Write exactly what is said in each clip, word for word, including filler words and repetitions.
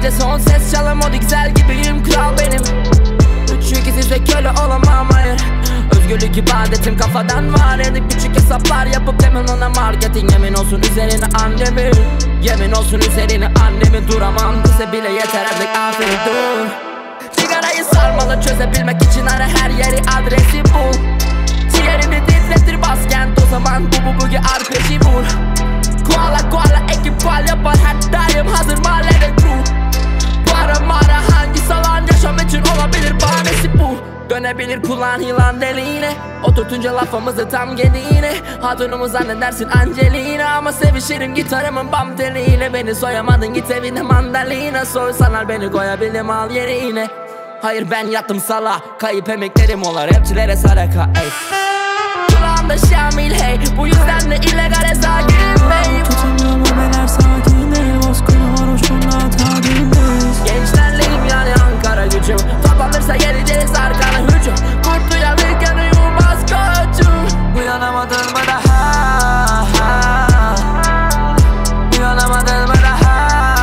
gece son ses çalan modi güzel gibiyim, kral benim. Çünkü size köle olamam, hayır. Özgürlük ibadetim kafadan var. Edip küçük hesaplar yapıp demin ona marketing. Yemin olsun üzerine annemi, yemin olsun üzerine annemi. Duramam bize bile yeter artık, aferin dur. Sigarayı sarmalı çözebilmek için ara her yeri, adresi bul. Ciğerimi titretir baskent, o zaman bu bu bugi arpeji vur. Koala koala ekip koal yapar her daim, hazır mahallede true. Para mara hangi salan yaşam için olabilir, bahanesi bu. Dönebilir kulağın yılan deliğine, oturtunca lafımızı tam gediğine. Hatunumu zannedersin Angelina, ama sevişirim gitarımın bam teliyle. Beni soyamadın git evine mandalina, soysalar beni koyabilirim al yerine. Hayır ben yattım sala, kayıp emeklerim olar rapçilere saraka ey. Kulağımda Şamil hey, bu yüzden de illegale sakindeyim. Tutamıyorum ben her saatinde, bozkırı varoşumda tatildeyiz. Gençlerleyim yani Ankara gücüm, toplanırsa geleceğiz arkana hücum. Kurt uyanırken uyumaz koçum. Uyanamadım mı daha? Uyanamadım mı daha?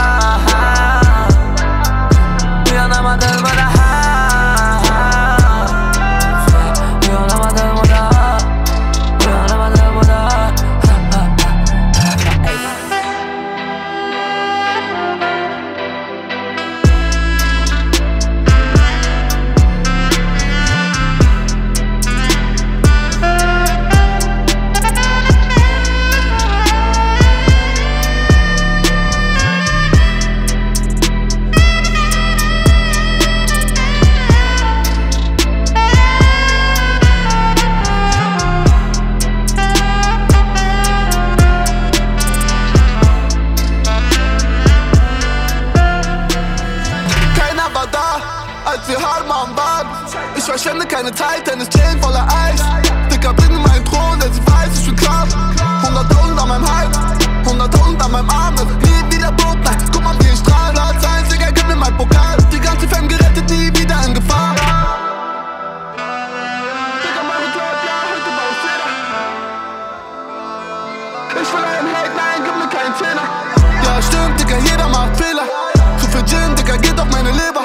Uyanamadım mı daha? Uyanamadım mı daha? Uyanamadım mı daha? Als wir Hartmann waren, ich verschwende keine Zeit, denn es Chain voller Eis. Dicker, bring mir meinen Thron, denn sie weiß, ich bin krass. Hunderttausend an meinem Hals, hunderttausend an meinem Arm, nie wieder Brot, nein, guck mal wie ich strahle. Als einziger gib mir mein Pokal, die ganze Fam gerettet, nie wieder in Gefahr. Dicker, meine Club, ja, heute war ich Fehler. Ich will einen Hate, nein, gib mir keinen Zehner. Ja, stimmt, Dicker, jeder macht Fehler. Zu viel Gin, Dicker, geht auf meine Leber.